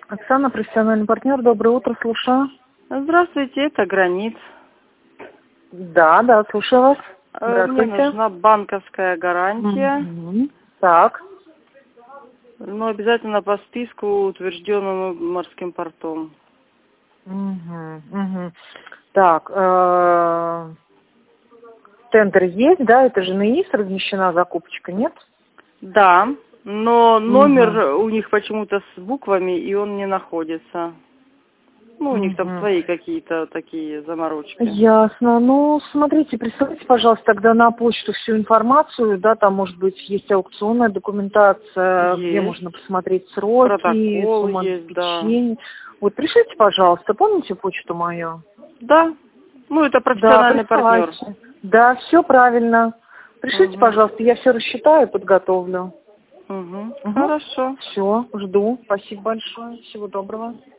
Оксана, профессиональный партнер. Доброе утро, слушаю. Здравствуйте, это Гранит. Да, слушаю вас. Мне нужна банковская гарантия. Так. Но обязательно по списку, утвержденному морским портом. Так, тендер есть, да? Это же на ИИС размещена закупочка, нет? Да, но номер у них почему-то с буквами, и он не находится. Ну, у них там свои какие-то такие заморочки. Ясно. Ну, смотрите, присылайте, пожалуйста, тогда на почту всю информацию, да, там, может быть, есть аукционная документация, где можно посмотреть сроки, Протокол сумма есть, да. обеспечения. Вот, пришлите, пожалуйста, помните почту мою? Да, ну, это профессиональный партнер. Да, все правильно. Пришлите, пожалуйста, я все рассчитаю и подготовлю. Хорошо. Все, жду. Спасибо большое. Всего доброго.